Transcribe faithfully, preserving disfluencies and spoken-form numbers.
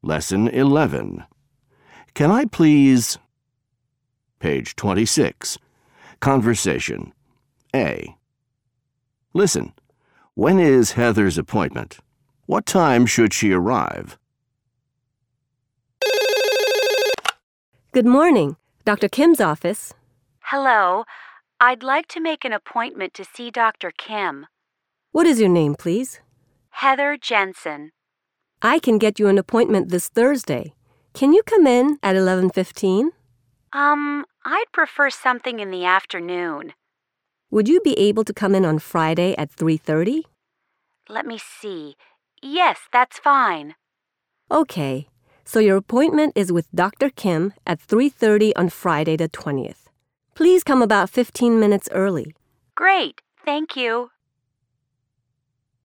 Lesson eleven. Can I please... Page twenty-six. Conversation. A. Listen. When is Heather's appointment? What time should she arrive? Good morning. Doctor Kim's office. Hello. I'd like to make an appointment to see Doctor Kim. What is your name, please? Heather Jensen. I can get you an appointment this Thursday. Can you come in at eleven fifteen? Um, I'd prefer something in the afternoon. Would you be able to come in on Friday at three thirty? Let me see. Yes, that's fine. Okay, so your appointment is with Doctor Kim at three thirty on Friday the twentieth. Please come about fifteen minutes early. Great, thank you.